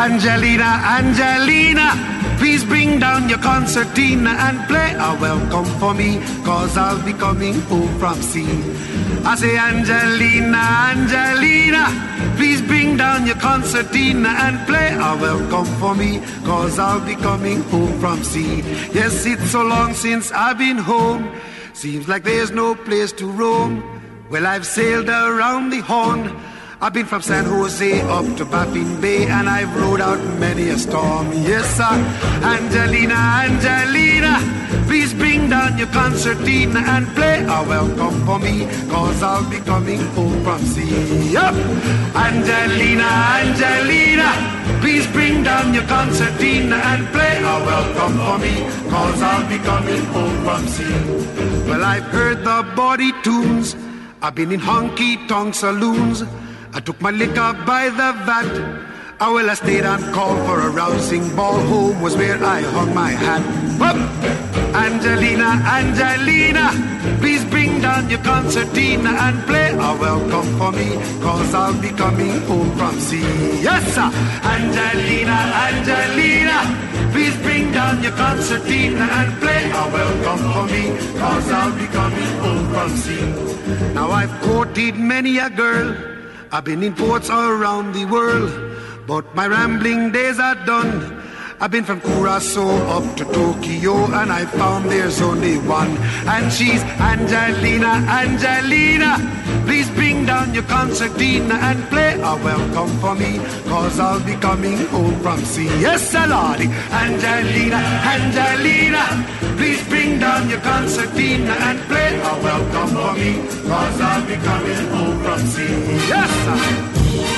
Angelina, Angelina, please bring down your concertina and play a welcome for me, cause I'll be coming home from sea. I say, Angelina, Angelina, please bring down your concertina and play a welcome for me, cause I'll be coming home from sea. Yes, it's so long since I've been home, seems like there's no place to roam. Well, I've sailed around the Horn, I've been from San Jose up to Baffin Bay, and I've rode out many a storm. Yes, sir. Angelina, Angelina, please bring down your concertina and play a welcome for me, cause I'll be coming home from sea. Yep. Angelina, Angelina, please bring down your concertina and play a welcome for me, cause I'll be coming home from sea. Well, I've heard the body tunes, I've been in honky-tonk saloons, I took my liquor by the vat. I stayed and called for a rousing ball. Home was where I hung my hat. Up! Angelina, Angelina, please bring down your concertina and play a welcome for me, cause I'll be coming home from sea. Yes, sir. Angelina, Angelina, please bring down your concertina and play a welcome for me, cause I'll be coming home from sea. Now I've courted many a girl, I've been in ports around the world, but my rambling days are done. I've been from Curaçao up to Tokyo, and I found there's only one, and she's Angelina, Angelina. Please bring down your concertina and play a welcome for me, cause I'll be coming home from sea. Yes, Lordy. Angelina, Angelina, please bring down your concertina and play a welcome for me, cause I'll be coming home from sea. Yes, sir.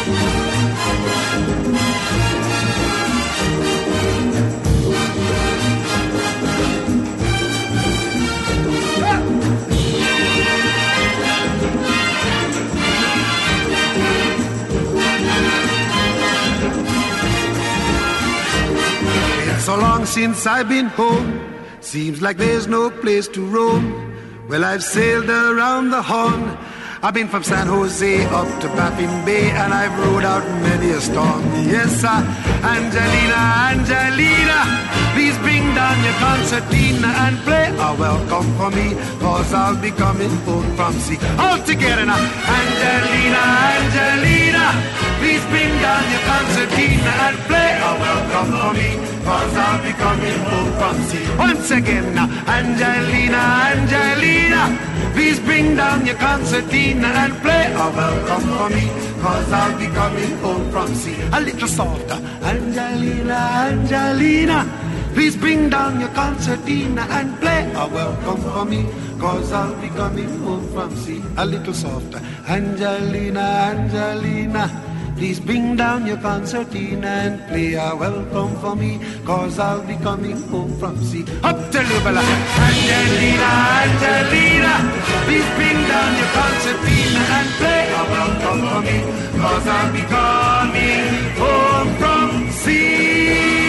So long since I've been home, seems like there's no place to roam. Well, I've sailed around the Horn, I've been from San Jose up to Baffin Bay, and I've rode out many a storm. Yes, sir. Angelina, Angelina, please bring down your concertina and play a welcome for me, cause I'll be coming home from sea. All together now. Angelina, Angelina, please bring down your concertina and play a welcome for me, cause I'll be coming home from sea. Once again now. Angelina, Angelina, please bring down your concertina and play a welcome for me, cause I'll be coming home from sea. A little softer. Angelina, Angelina, please bring down your concertina and play a welcome for me, cause I'll be coming home from sea. A little softer. Angelina, Angelina, please bring down your concertina and play a welcome for me, cause I'll be coming home from sea. Up to you, Bella. Angelina, Angelina, please bring down your concertina and play a welcome for me, cause I'll be coming home from sea.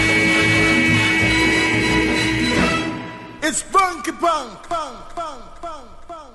It's funky punk, punk, punk, punk, punk,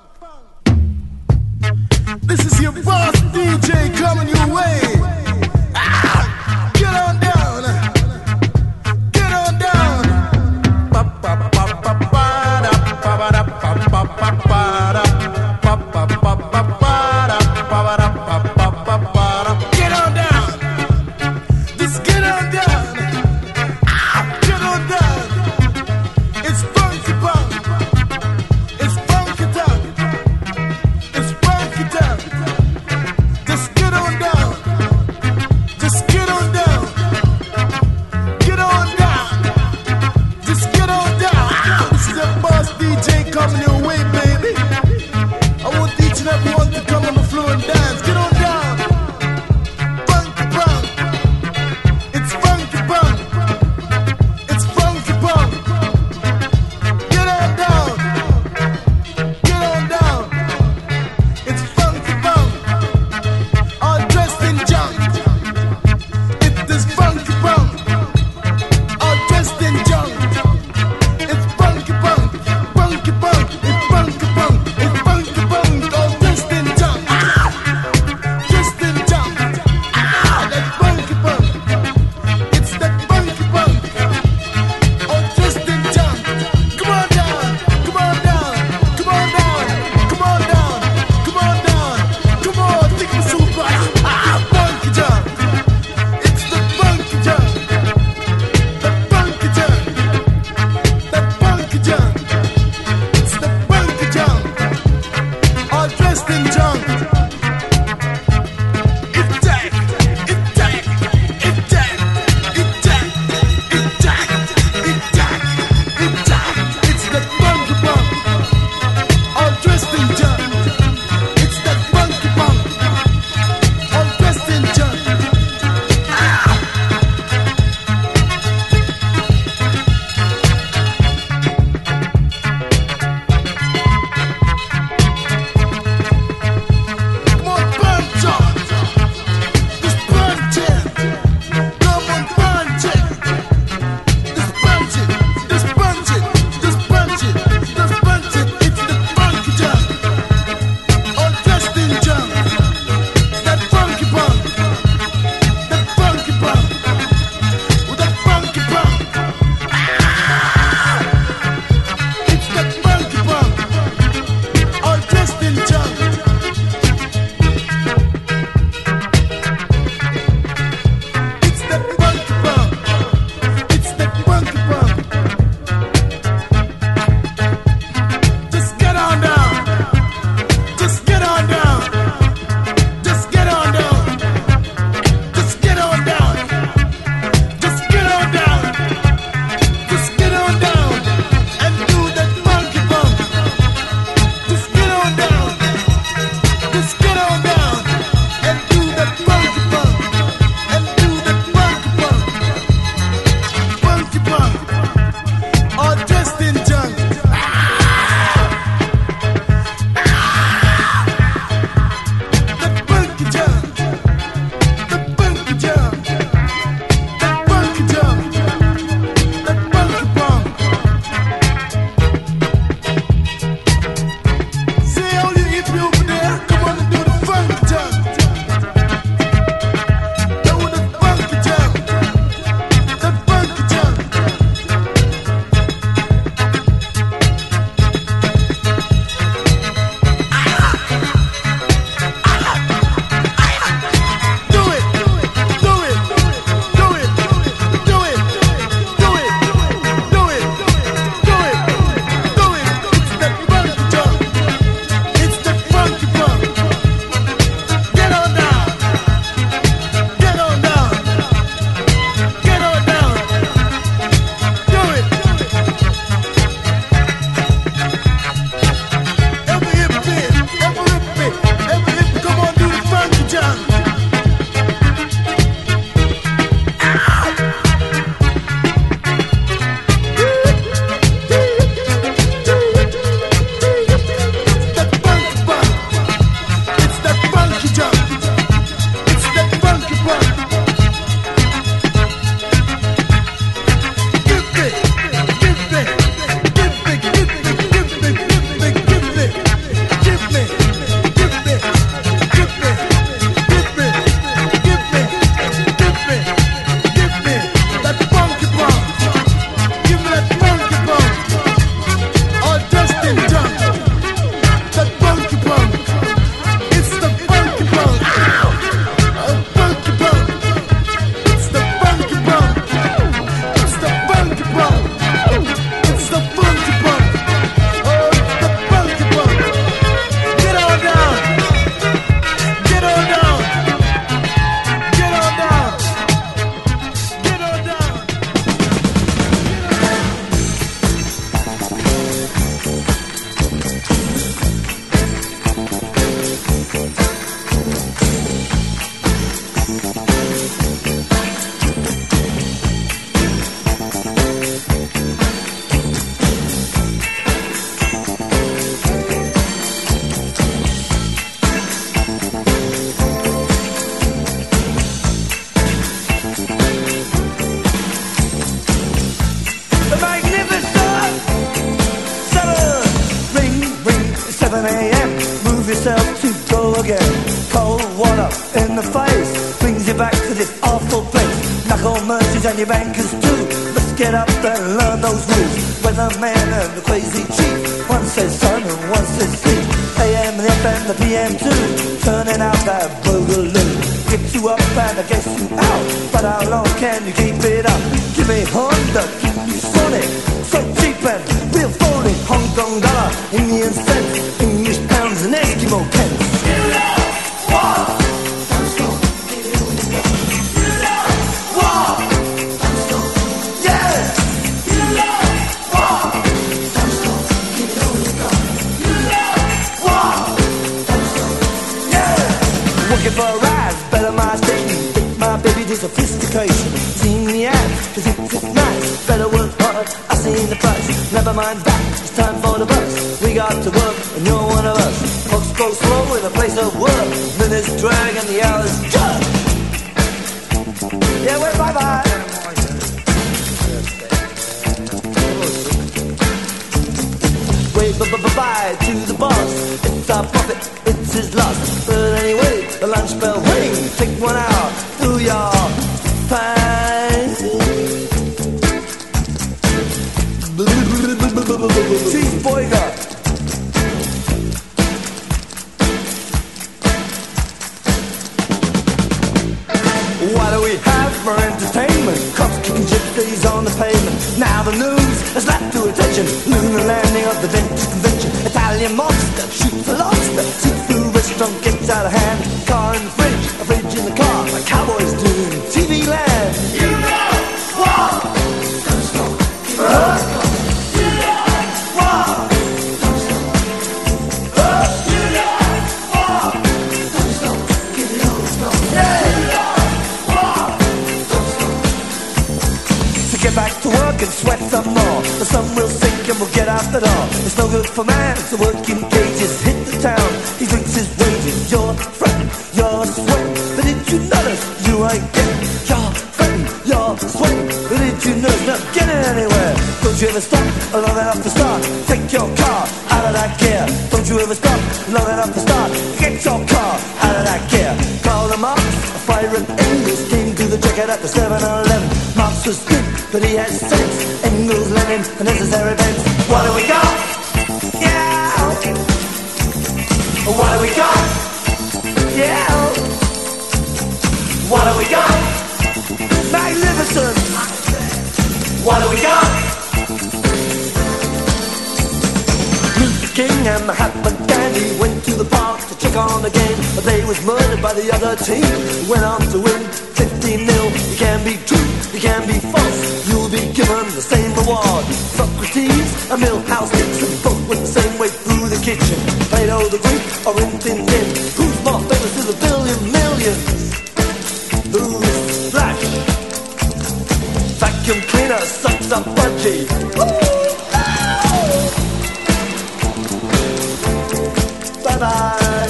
punk. This is your boss DJ coming your way. Ah, get on down, get on down. Pa pa pa pa pa da pa pa da pa pa pa pa da pa pa pa pa pa da pa da pa pa pa pa da. Get on down, just get on down. Ah, get on down. It's funky punk, it's funky town, it's funky town. Just get on down. 7 a.m. Move yourself to go again. Cold water in the face brings you back to this awful place. Knuckle merchants and your bankers too. Let's get up and learn those rules. Weatherman and the crazy chief. One says sun and one says sea. AM and the FM, the PM too. Turning out that boogaloo. Get you up and I guess you out. But how long can you keep it up? Give me Honda, keep you sonic. So cheap and real phony. Hong Kong dollar, Indian cents, English pounds and Eskimo pence. Working for a rise, better my station. Think my baby to sophistication. Seen the ad, cause it's nice. Better work hard, I seen the price. Never mind that, it's time for the bus. We got to work, and you're one of us. Folks go slow in a place of work. Minutes drag and the hours jump. Yeah, well, bye-bye. Wave bye-bye to the boss. It's our profit, it's his loss. But anyway, the lunch bell ring. Take 1 hour, do your fine. Cheeseburger. What do we have for entertainment? Cops kicking gypsies on the pavement. Now the news has lapped to attention. Lunar landing of the Venture Convention. Italian monster shoots a lobster. Seafood restaurant gets out of hand. Car in the fridge, a fridge in the car. Like cowboys do in TV land. You know what? Don't stop. You know what? Don't stop. You know what? Don't stop. Give it all, stop. Yeah. Get back to work and sweat some more. The sun will sink and we'll get out the door. It's no good for man to work in cages. Hit the town, he drinks his wages. You're fretting, you're sweating, but did you notice you ain't getting? You're fretting, you're sweating, but did you notice not getting anywhere? Don't you ever stop long enough to start? Take your car out of that gear. Don't you ever stop long enough to start? Get your car out of that gear. Call them up, a fire and Engels came to the checkout at the 7-Eleven. Marx was good, but he had sense. Engels, Lenin, a necessary events. What do we got? Yeah. What do we got? Yeah. What do we got? Magnificent. What do we got? Luther King and Mahatma Gandhi went to the park to check on the game, but they was murdered by the other team. Went on to win 15-0. You can be true, you can be false. You'll be given the same reward. Socrates, a Milhouse Nixon, both went the same way through the kitchen. Plato the Greek or Rin Tin Tin. Who's more famous to the billion millions? Who's Flash? Vacuum cleaner sucks up budgie. Bye-bye.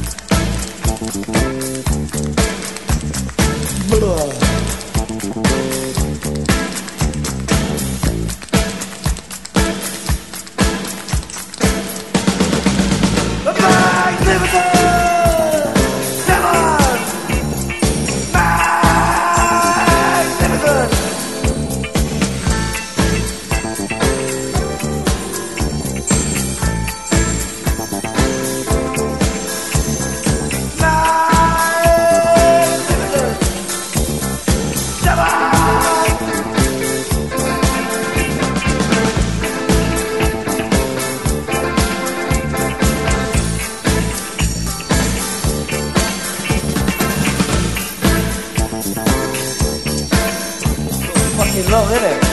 Fucking long, isn't it?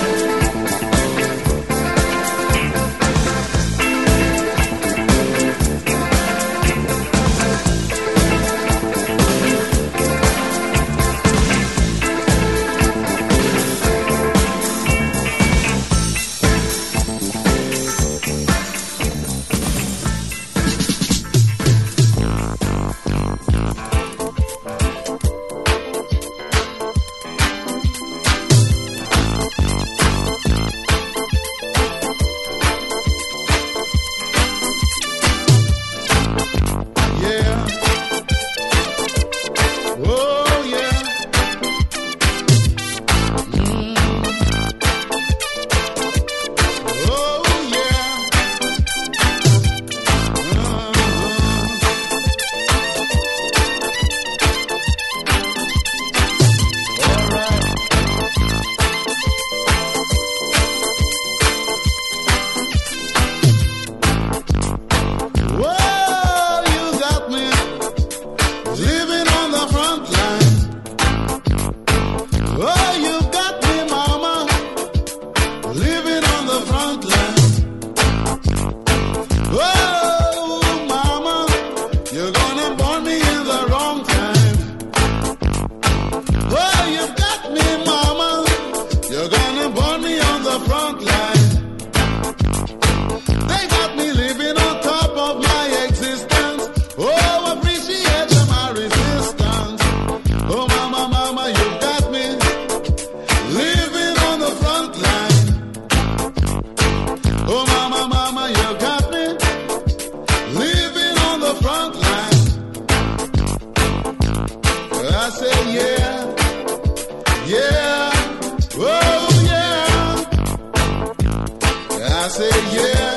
born me in the wrong time. Oh, you've got me, mama. You're gonna burn me on the front line. They got me living on top of my existence. Oh, appreciate my resistance. Oh, mama, mama, you got me living on the front line. Oh, mama, mama, you got me living on the front line. I say, yeah, yeah, oh, yeah. I say, yeah,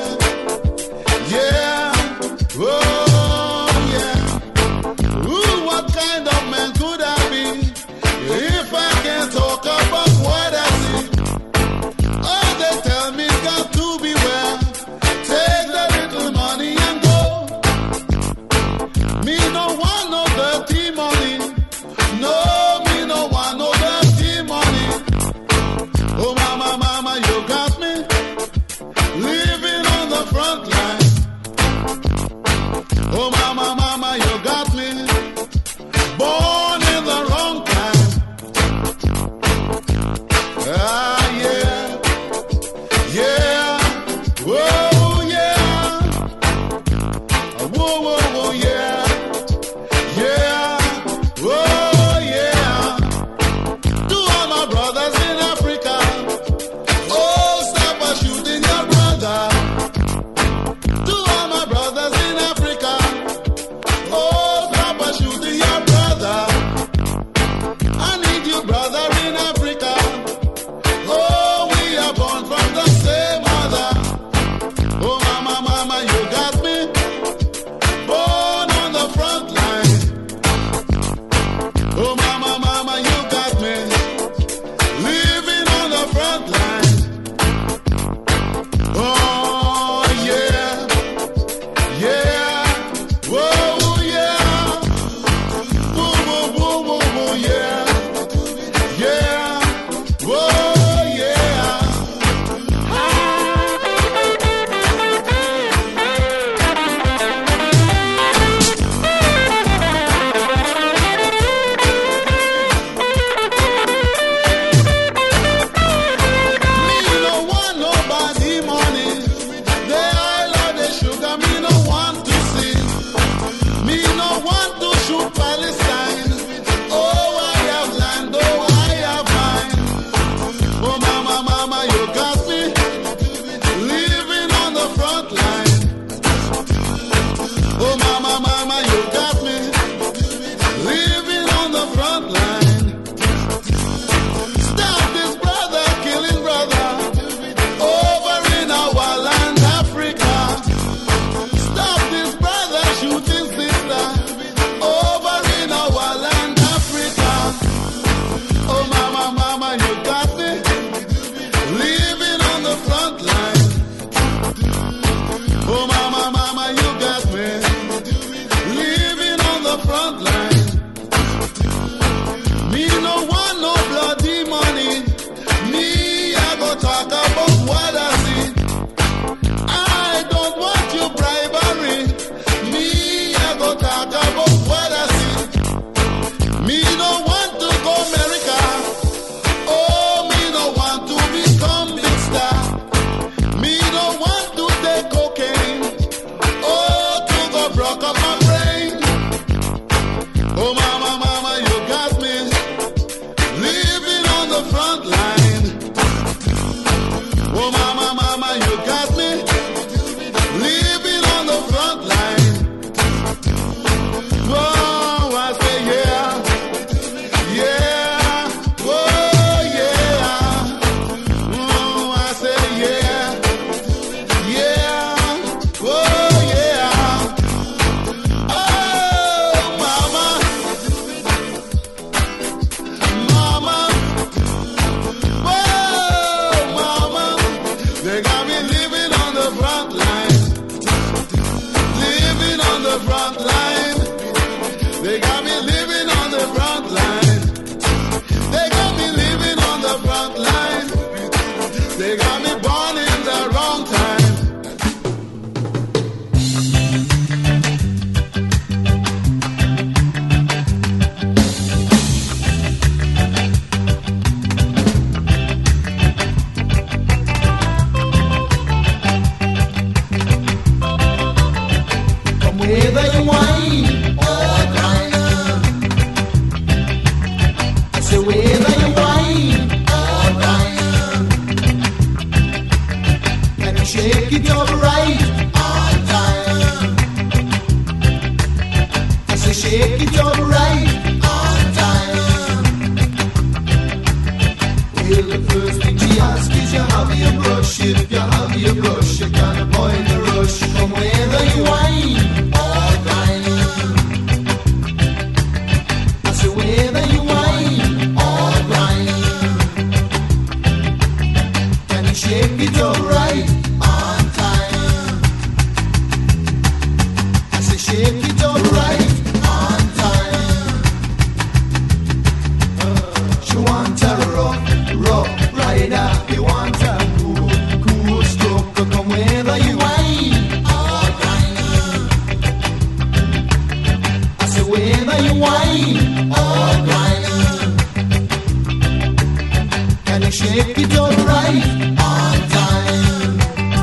yeah, oh, yeah. Ooh, what kind of man could I be if I can't talk about what I see? Oh, they tell me got to beware. Take the little money and go. Me no want no dirty money. No, me no want no dirty money. Oh, mama, mama, you got me living on the front line. Oh, mama, mama, you got me born in the wrong time. Ah, yeah, yeah, whoa, yeah, whoa, whoa, whoa, yeah, yeah, whoa, yeah. To all my brothers in Africa, oh, stop shooting your brother. To all my brothers in Africa, oh, stop shooting your brother. I need you, brother in Africa. Oh, we are born from the same mother. Oh, mama, mama, you got me born on the front line. Oh, mama, mama, you got me living on the front line. Oh, yeah, yeah, whoa, yeah, whoa, whoa, whoa, whoa, whoa, yeah, yeah, whoa, yeah. Me no want nobody money. The oil or the sugar, me no want to see. Me no want to shoot Palestine. Oh, I have land, oh, I have mine. Oh, mama, mama, you got me living on the front line. Oh, mama, mama, you got me living on the front line. Stop this brother killing brother over in our land, Africa. Stop this brother shooting sister over in our land, Africa. Oh, mama, mama, you got me living on the front line. Oh, mama, mama, you got me living on the front line. Me no want no bloody money. Me, I go talk about what I see. I don't want your bribery. Me, I go talk about what I see. Me no want to go America. Oh, me no want to become big star. Me no want to take cocaine. Oh, to go broke up my brain. say shake it up right on time. Well, the first thing she asks is you have your brush. If you have your brush, you can avoid the rush. From whether you whine or grind, I say whether you whine or grind, can you shake it up right on time? I say shake it up right on time. She want a rough rider. You want a cool stroke. Come whether you whine or grind, I say whether you whine or grind, can you shake it up right on time?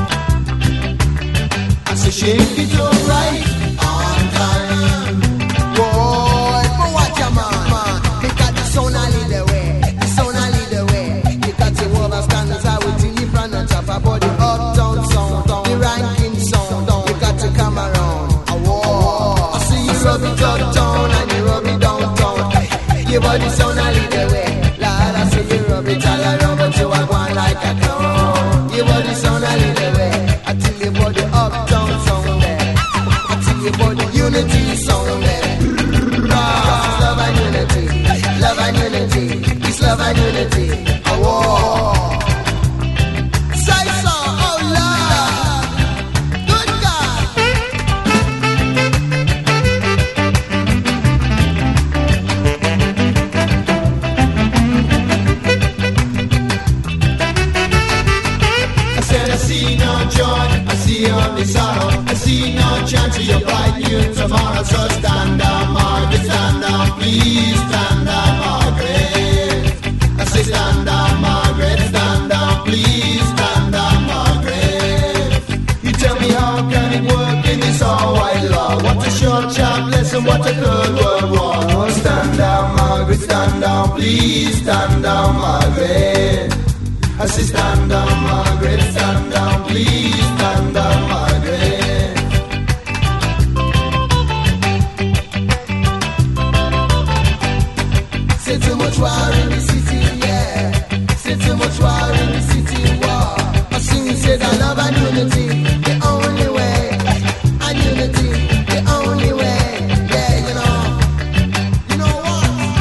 I say shake it up right on time. Boy, but watch your man. Because the sound a lead the way. The sound a lead the way. Because the overstanders are waiting in front of top about the uptown sound, the ranking sound. You got to come around. I see you rub it uptown and you rub it downtown. Your body sound a lead the way. Lord, I see you rub it all around, but you are going like a clown. Your body sound a lead the way. I tell you about the uptown sound there. I tell you about the unity sound there. It's love and unity. Love and unity. It's love and unity. Say so, oh Lord. Good God. I said I see no joy, I see only sorrow. I see no chance for your bright new tomorrow. So stand down, Margaret, stand down, please stand down, Margaret. I say stand down, Margaret, stand down, please stand down, Margaret. You tell me how can it work in this all white law? What a short sharp lesson, what a third world war. Oh, stand down, Margaret, stand down, please stand down, Margaret. I say stand down, Margaret, stand down, please stand down, Margaret. Say too much war in the city, yeah. Say too much war in the city, war. I sing you say that love and unity, the only way. And unity, the only way. Yeah, you know what?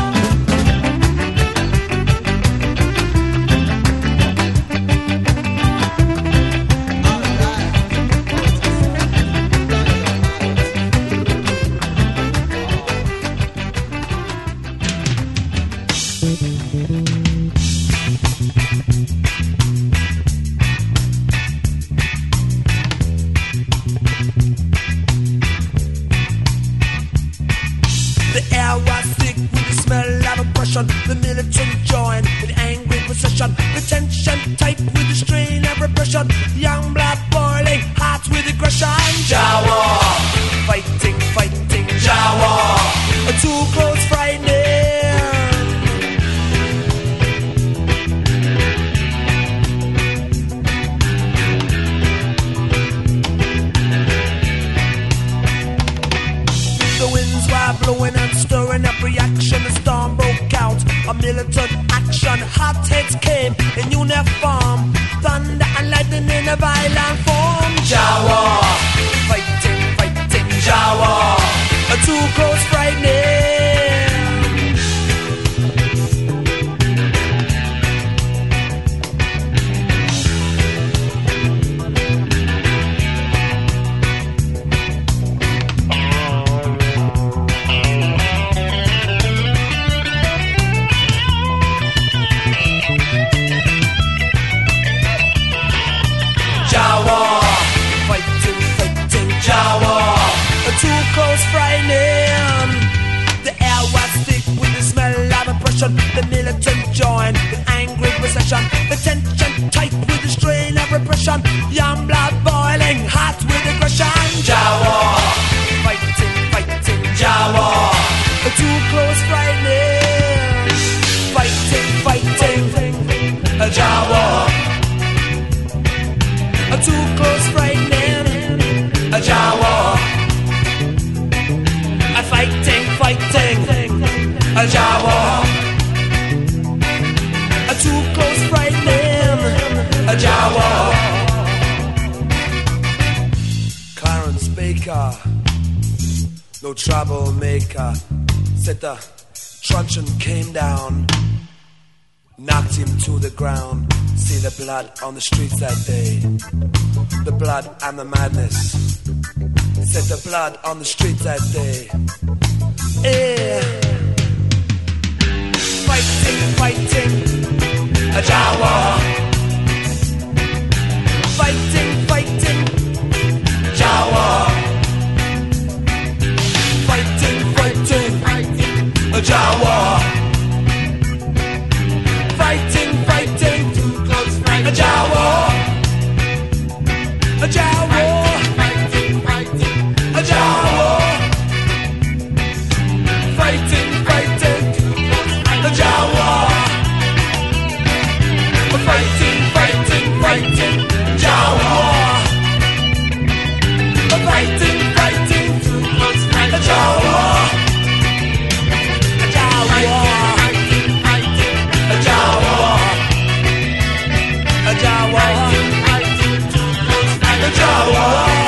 The air was thick with the smell of oppression. The militant joined in angry procession. The tension tight with the strain of repression. Young blood boiling, hearts with aggression. Jawa, fighting, fighting, Jawa. Too close, frightening. The winds were blowing and stirring up reaction. The storm broke out. A militant action. Hot heads came in uniform. Thunder and lightning in a violent form. Jawa, fighting, fighting, Jawa. Too close, frightening. Jawa, fighting, fighting, Jawa. Too close, frightening. The air was thick with the smell of oppression. The militant joined in angry procession. The tension tight with the strain of repression. Young blood boiling, hot with aggression. Jawa, fighting, fighting, Jawa. Too close, frightening. Fighting, fighting, Jawa. Too close, frightening, Jawa. Fighting. no troublemaker. Said the truncheon came down, knocked him to the ground. See the blood on the streets that day, the blood and the madness. Said the blood on the streets that day. Yeah. Fighting, fighting, a Jawa. Fighting, fighting, Jawa. Fighting, fighting, a Jawa. Fighting, fighting, a Jawa. A Jawa. Fighting, fighting, a Jawa. Fighting, fighting, a Jawa. Fighting, fighting, fighting, Jawa. Fighting, fighting, a Jawa. A Jawa. Fighting, fighting, a Jawa. A Jawa. Fighting, fighting, a Jawa.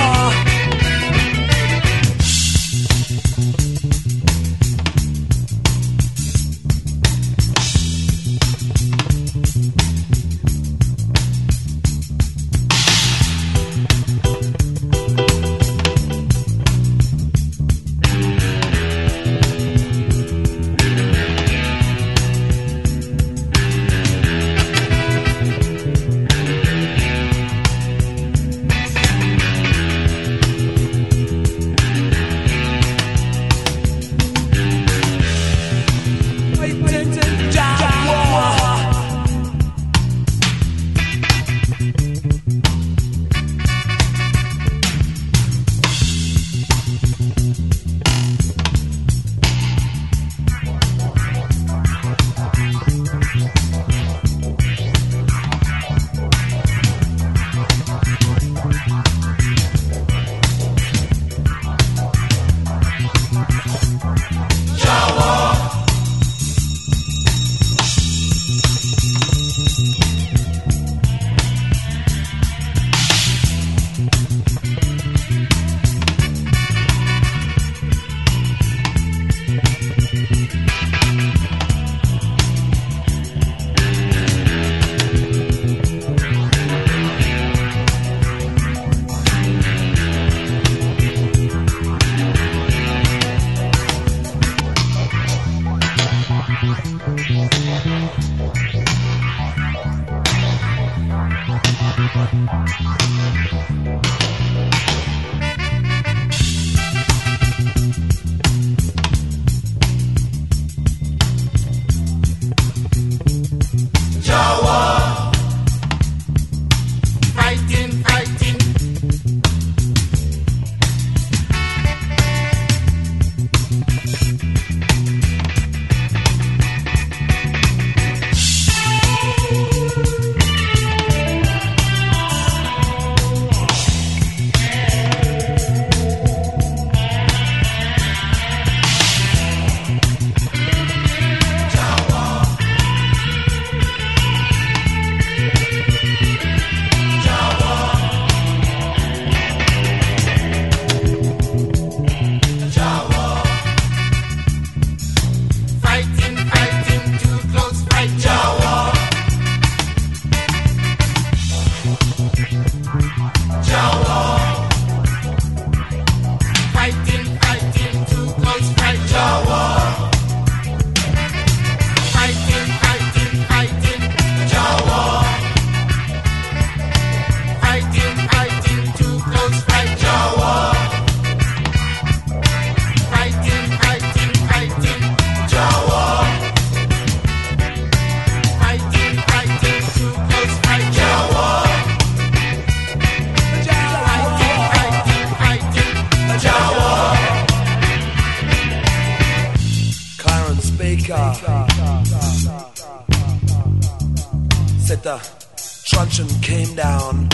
Said the truncheon came down.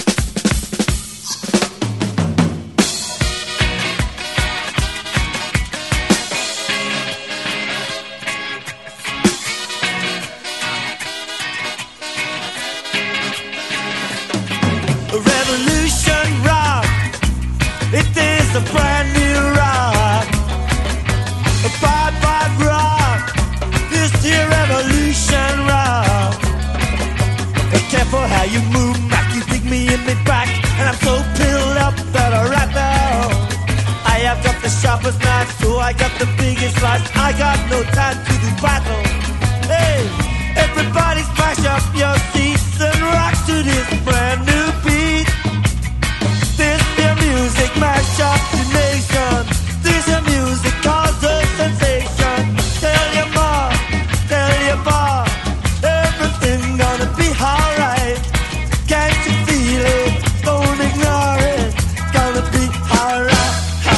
A revolution rock, it is a brand new rock. bad, bad rock. This here revolution rock. Be careful how you move, Mac. You dig me in me back, and I'm so pilled up that I right now. I have got the sharpest knife, so I got the biggest slice. I got no time to do battle. Hey, everybody smash up your seats and rock to this brand new beat. This your music mash up the nation. This your music cause a sensation. Tell your mom, tell your bar, everything gonna be alright. Can't you feel it? Don't ignore it. Gonna be alright.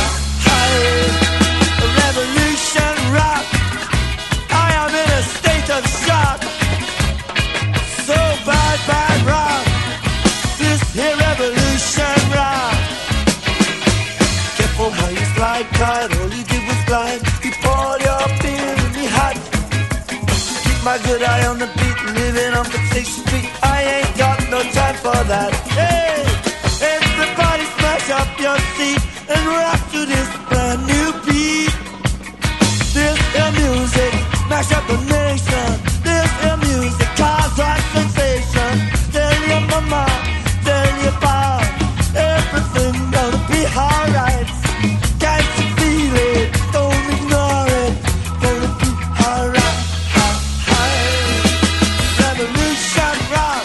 A revolution rock. I am in a state of shock. So bad, bad rock. This here revolution rock. Careful how you slide tight. All you did was glide. You poured your beer in me hot. Keep my good eye on the beat. Living on Fixation Street. I ain't got no time for that. Hey, everybody smash up your seat and rock to this brand new beat. This is music, mash up the nation. This is music, cause a sensation. Tell your mama, tell your pop, everything gonna be alright. Can't you feel it? Don't ignore it. Gonna be alright. Revolution rock.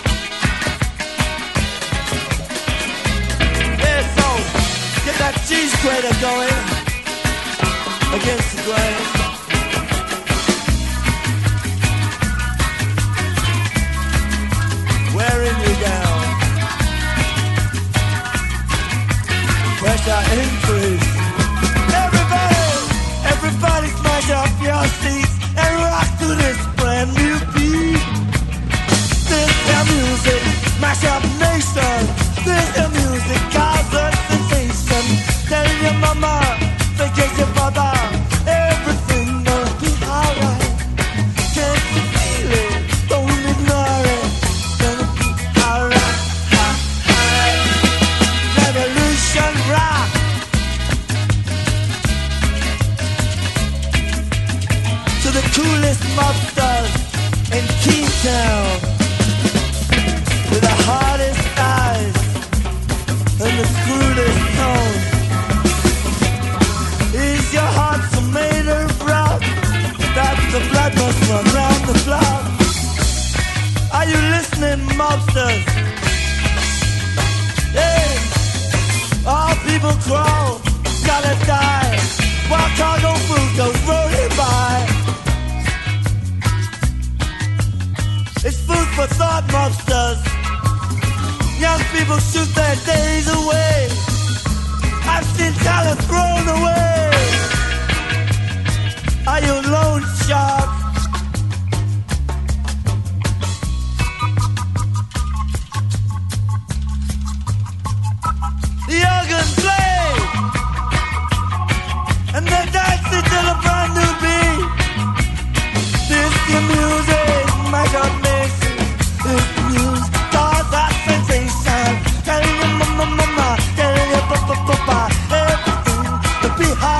Yeah, so get that cheese grater going against the grain. Wearing you down. Pressure increase. Everybody smash up your seats and rock to this brand new beat. This is music, mash up nation. This is music, cause a sensation. Tell your mama, forget your father, everything gonna be alright. Can't you feel it? Don't ignore it. Gonna be alright. Revolution rock. To the coolest mobsters in Keytown, with the hardest eyes and the cruelest tone. Is your heart so made of rock that the blood must run round the block? Are you listening, mobsters? Hey, all people crawl, gotta die, while cargo food goes rolling by. It's food for thought, mobsters. Young people shoot their days away. I've seen talent thrown away. Are you loan shark? The organ play, and they dance it to the brand new beat. This your music, my God, nation. This music, cause that sensation. Tell your mama, tell your papa, everything to be high.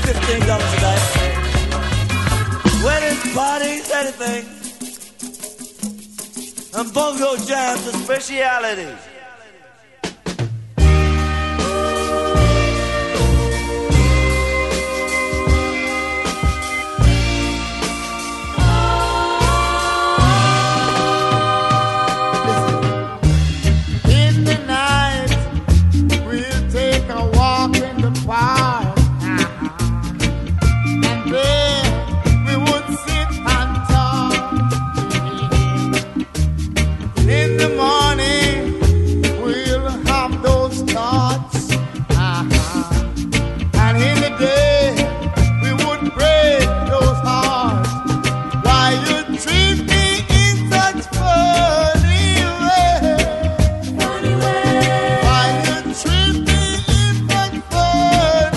$15 a day. Weddings, parties, anything. And bongo jams are specialities. Funny way. Why you treat me in such funny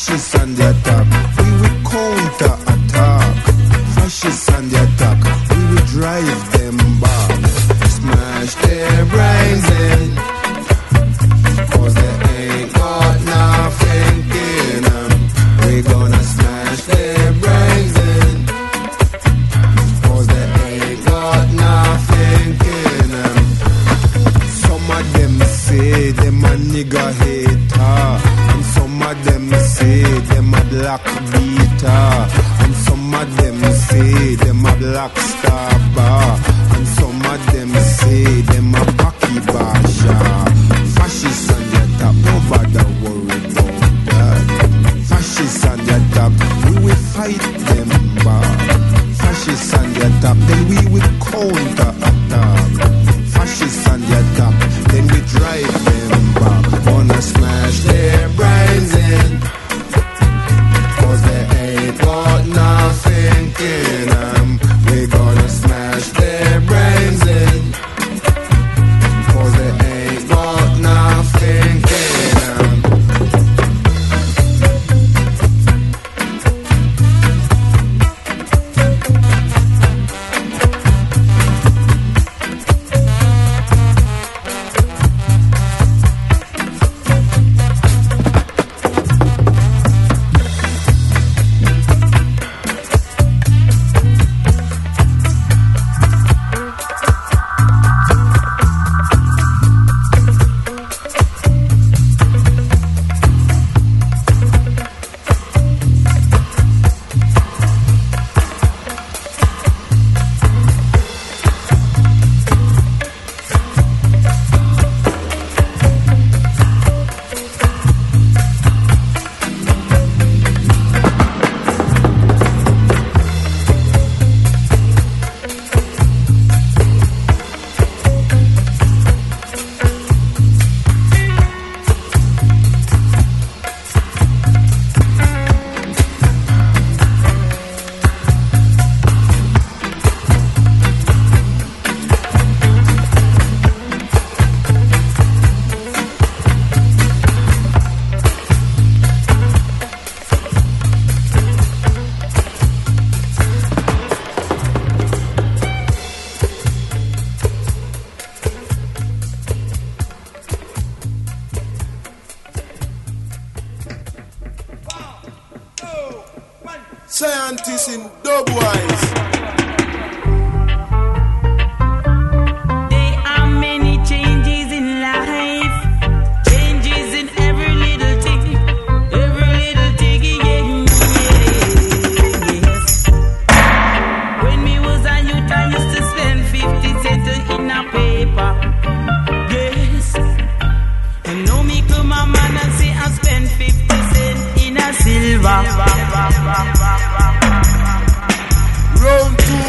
Fascists on the attack, we will counter attack. Fascists on the attack, we will drive them back. Smash their brains in, 'cause they ain't got nothing in them. We gonna smash their brains in, 'cause they ain't got nothing in them. Some of them say them a nigga hater, and some of them say them a black beater, and some of them say them a black stabber, and some of them say them a cocky basher. Fascists on the top, nobody worry about that. Fascists on the top, we will fight them back. Fascists on the top, then we will counter attack. Fascists on the top, then we drive them back. Gonna smash their brains in, 'cause they ain't got nothing in them. We gonna smash their brains in, 'cause they ain't got nothing in them. Scientists in Dubwise. There are many changes in life, changes in every little thing, yes. When me was a youth, I used to spend 50 cents in a paper, yes. And now me come a man and say I spend 50 cents in a silver. Round 2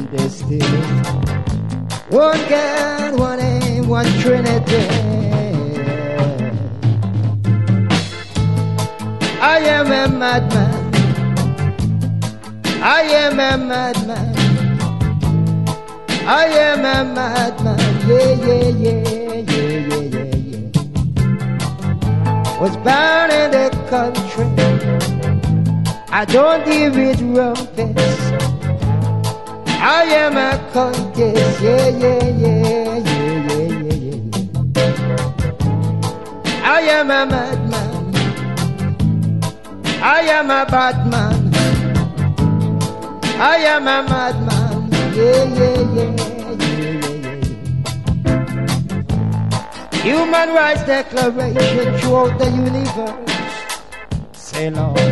destiny. One God, one aim, one Trinity. I am a madman. I am a madman. I am a madman. Yeah, yeah, yeah, yeah, yeah, yeah, yeah. Was born in the country. I don't deal with rumpus. I am a countess. Yeah, yeah, yeah, yeah, yeah, yeah, yeah. I am a madman. I am a bad man. I am a madman. Yeah, yeah, yeah, yeah, yeah, yeah. Human Rights Declaration throughout the universe. Say Lord.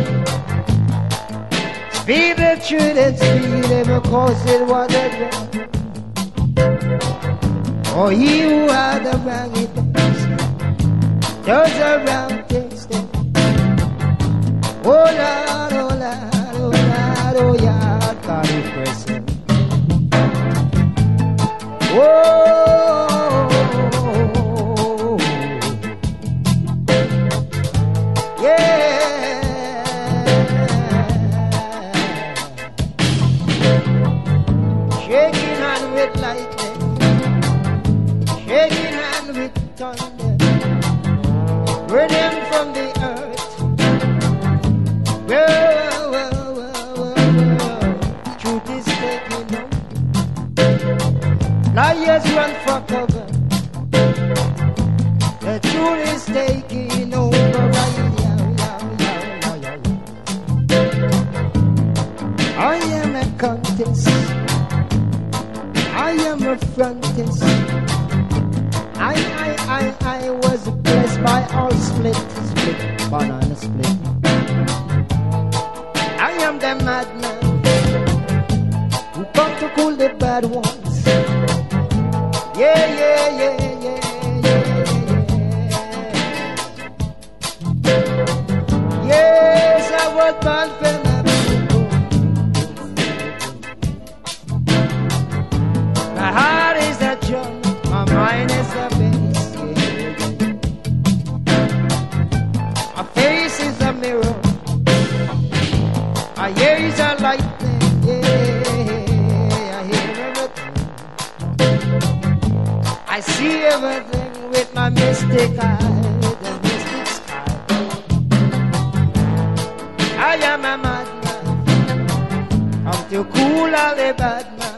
Speak the truth and speak it because it was a dream. Oh, he who had the wrong it does the wrong things then. Oh Lord, oh Lord, oh Lord, oh yeah, God is present. Oh, yeah. Shaking hand with lightning, shaking hand with thunder, rhythm from the earth. Whoa, whoa, whoa, whoa. Truth is taking over. Liars run for cover. The truth is taking over. I am a countess. I am a frontess. I was blessed by all split, banana split. I am the madman who come to cool the bad ones. Yeah, yeah, yeah, yeah, yeah, yeah. Yes, I was born for my people. My heart is a drum, my mind is a bass. Yeah. My face is a mirror. My ears are lightning, yeah, I hear everything. I see everything with my mystic eye, the mystic sky. I am a madman, come to cool all the bad man.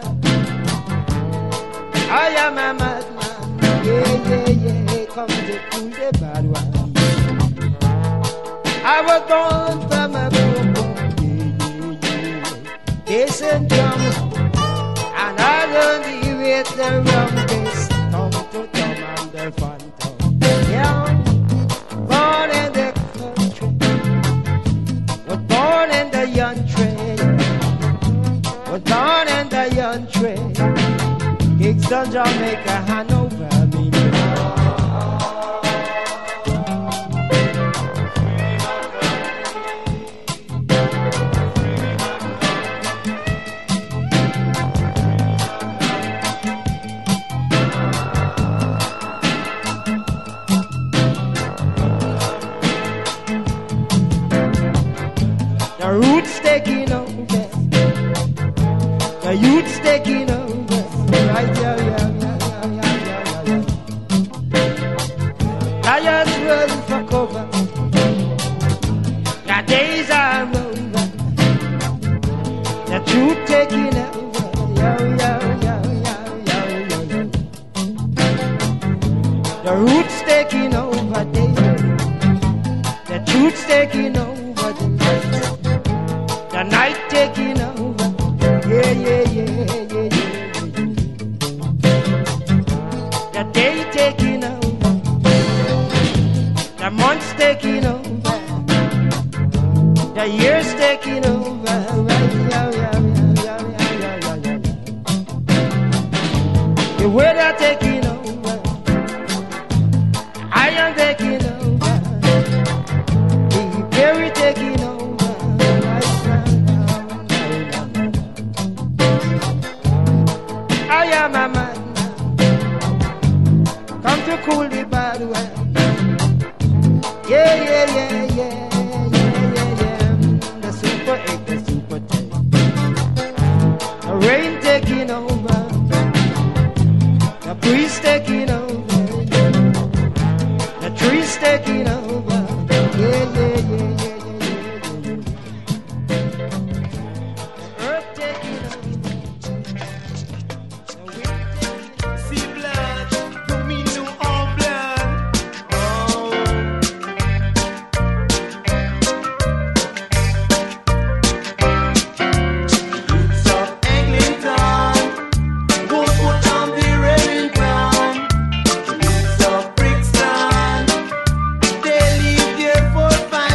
I am a madman, yeah, yeah, yeah, come to cool the bad one. I was born from a broken. Bass and drum, and I don't deal with the rum bass. Tom to Tom and the phantom. Yeah, born in the country, was born in the young trade, was born in the young trade. Kingston, Jamaica, Hanover, me. The roots taking over, the youth's taking over. Right, yeah, yeah, yeah, yeah, yeah, yeah, yeah. Lions run for cover, the days are over. The truth taking over, yeah, yeah, yeah, yeah, yeah, yeah, yeah. The roots taking over, the truth's taking over. The night taking over, yeah, yeah, yeah, yeah, yeah. The day taking over, the months taking over, the years taking over, right, yeah, yeah, yeah, yeah, yeah, yeah, yeah. The weather taking over, I am taking over, the berry taking over. I am a man come to cool the bad weather. Yeah, yeah, yeah, yeah, yeah, yeah, yeah. The super 8, the super 10. The rain taking over, the breeze taking over, the trees taking over. Yeah, yeah, yeah, yeah, yeah, yeah, yeah. The earth taking over. See blood, you mean no all blood. Oh. Youths of Eglinton won't put on the Remington. Youths of Brixton, they leave there for 5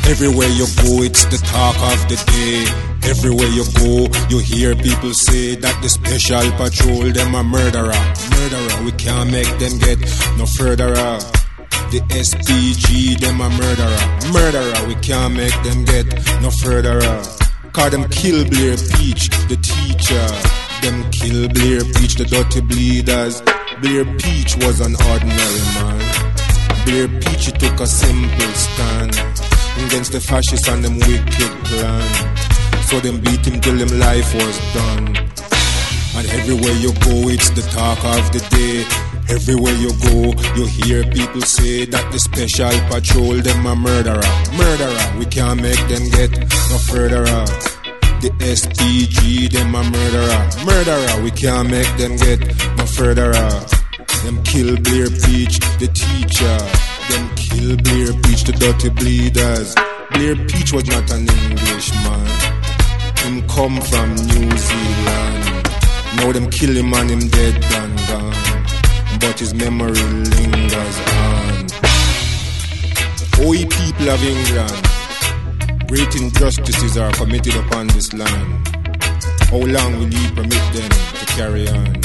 Everywhere you go, it's the talk of the day. Everywhere you go, you hear people say that the special patrol, them a murderer. Murderer, we can't make them get no further. The SPG, them a murderer. Murderer, we can't make them get no further. Cause them kill Blair Peach, the teacher. Them kill Blair Peach, the dirty bleeders. Blair Peach was an ordinary man. Blair Peach, he took a simple stand against the fascists and them wicked plan. So them beat him till him life was done. And everywhere you go, it's the talk of the day. Everywhere you go, you hear people say that the special patrol, them a murderer. Murderer, we can't make them get no further. The SPG, them a murderer. Murderer, we can't make them get no further. Them kill Blair Peach, the teacher. Them kill Blair Peach, the dirty bleeders. Blair Peach was not an Englishman. Him come from New Zealand. Now them kill him and him dead and gone. But his memory lingers on. O ye people of England, great injustices are committed upon this land. How long will ye permit them to carry on?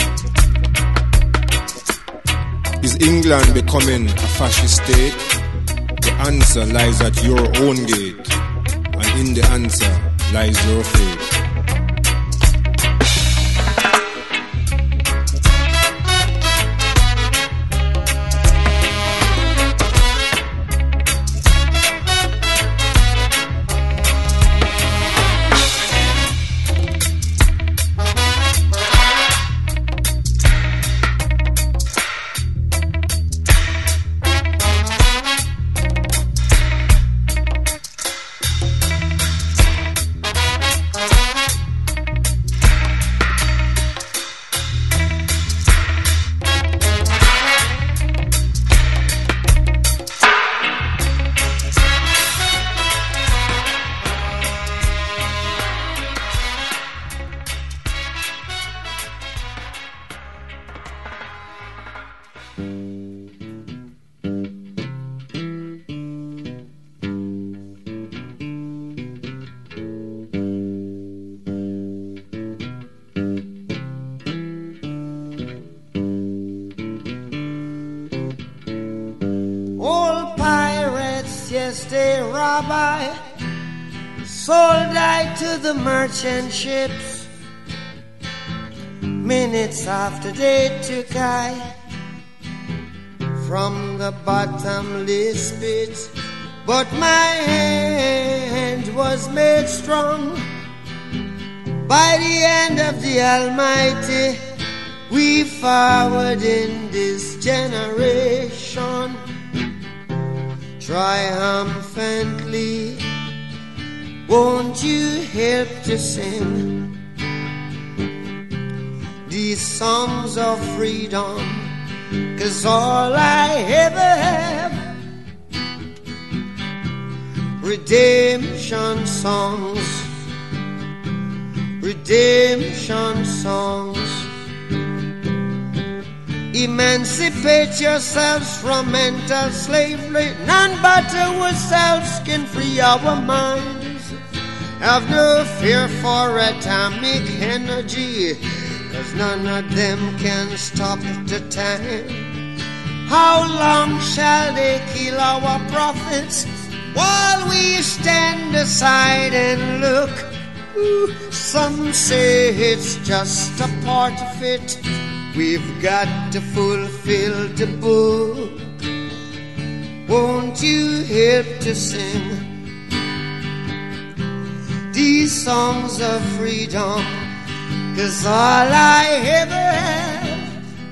Is England becoming a fascist state? The answer lies at your own gate, and in the answer lies your fate. The merchant ships, minutes after they took I from the bottomless pit, but my hand was made strong by the hand of the Almighty. We forward in this generation triumphantly. Won't you help to sing these songs of freedom? 'Cause all I ever have, redemption songs, redemption songs. Emancipate yourselves from mental slavery. None but ourselves can free our minds. Have no fear for atomic energy, 'cause none of them can stop the time. How long shall they kill our prophets while we stand aside and look? Ooh, some say it's just a part of it. We've got to fulfill the book. Won't you help to sing these songs of freedom? 'Cause all I ever have,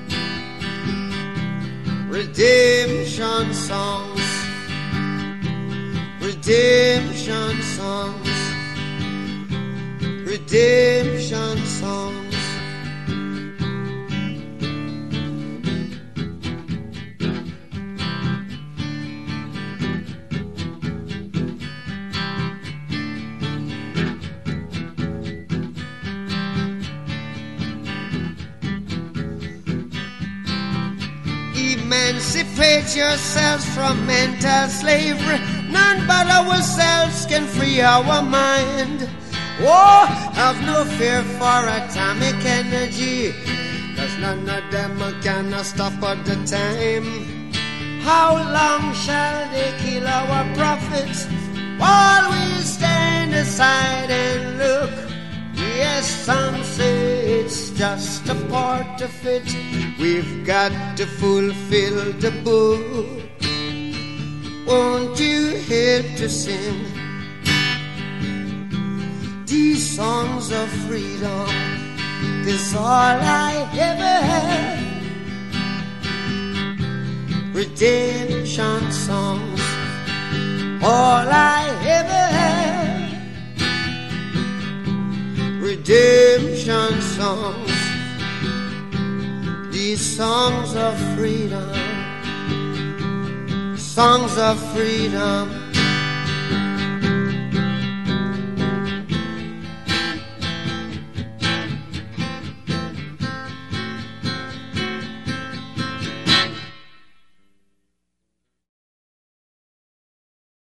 redemption songs, redemption songs, redemption songs. Emancipate yourselves from mental slavery. None but ourselves can free our mind. Oh, have no fear for atomic energy, 'cause none of them can stop at the time. How long shall they kill our prophets while we stand aside and look? Yes, some say it's just a part of it. We've got to fulfill the book. Won't you help to sing these songs of freedom? 'Cause all I ever had, redemption songs, all I ever had, redemption songs, these songs of freedom, songs of freedom.